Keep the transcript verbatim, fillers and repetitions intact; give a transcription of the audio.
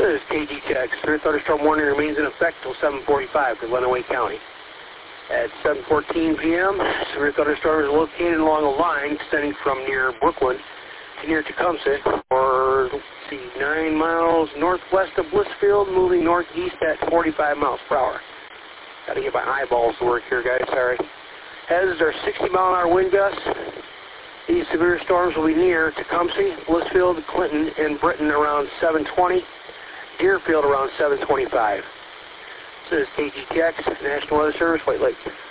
This is K G T X. Severe thunderstorm warning remains in effect until seven forty-five for Lenawee County. At seven fourteen p m, severe thunderstorm is located along a line extending from near Brooklyn to near Tecumseh, or let's see, nine miles northwest of Blissfield, moving northeast at forty-five miles per hour. Got to get my eyeballs to work here, guys. Sorry. Hazards are sixty mile an hour wind gusts. These severe storms will be near Tecumseh, Blissfield, Clinton, and Britton around seven twenty. Deerfield around seven twenty-five. This is K G T X, National Weather Service, White Lake.